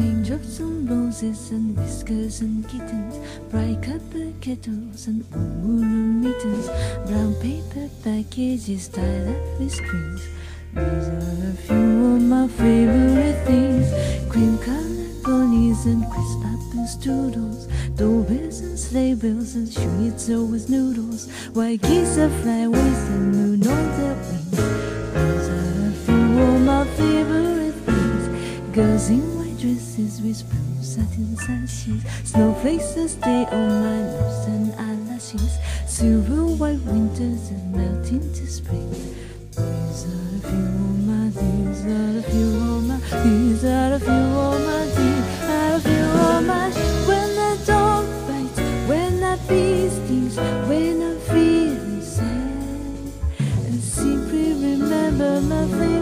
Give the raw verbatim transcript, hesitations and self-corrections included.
Raindrops on roses and whiskers and kittens, bright copper kettles and woolly mittens, brown paper packages tied up with strings. These are a few of my favorite things. Cream-colored ponies and crisp apple strudels, doorbells and sleigh bells and schnitzel with noodles, white geese that fly with the moon on their wings. These are a few of my favorite things. Girls in white dresses with blue satin sashes, snowflakes that stay on my nose and eyelashes, silver white winters that melt into spring. These are a few of my, these are a few of my, these are a few of my, these are a few of my. When the dog bites, when the bee stings, when I'm feeling sad, and simply remember my face.